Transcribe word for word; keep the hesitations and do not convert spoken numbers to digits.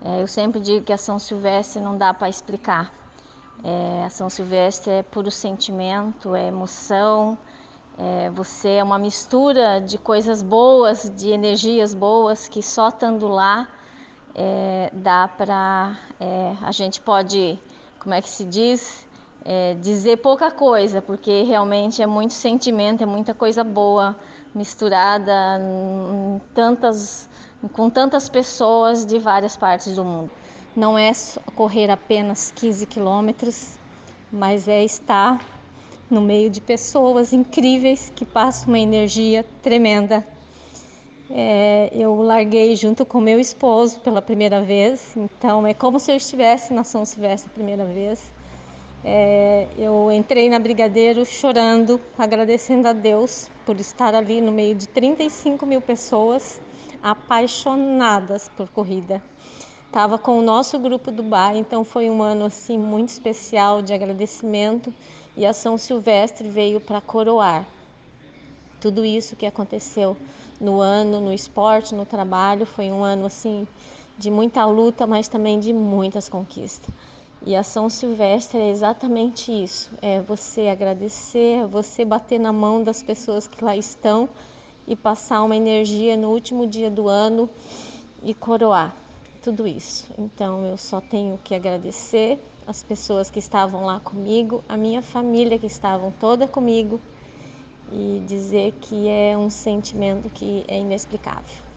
É, eu sempre digo que a São Silvestre não dá para explicar. É, a São Silvestre é puro sentimento, é emoção, é, você é uma mistura de coisas boas, de energias boas, que só estando lá é, dá para... É, a gente pode, como é que se diz? É, dizer pouca coisa, porque realmente é muito sentimento, é muita coisa boa misturada em tantas, com tantas pessoas de várias partes do mundo. Não é correr apenas quinze quilômetros, mas é estar no meio de pessoas incríveis que passam uma energia tremenda. É, eu larguei junto com meu esposo pela primeira vez, então é como se eu estivesse na São Silvestre a primeira vez. É, eu entrei na Brigadeiro chorando, agradecendo a Deus por estar ali no meio de trinta e cinco mil pessoas apaixonadas por corrida. Estava com o nosso grupo do bar, então foi um ano assim muito especial de agradecimento, e a São Silvestre veio para coroar tudo isso que aconteceu no ano, no esporte, no trabalho. Foi um ano assim de muita luta, mas também de muitas conquistas. E a São Silvestre é exatamente isso, é você agradecer, é você bater na mão das pessoas que lá estão e passar uma energia no último dia do ano e coroar tudo isso. Então eu só tenho que agradecer as pessoas que estavam lá comigo, a minha família que estavam toda comigo, e dizer que é um sentimento que é inexplicável.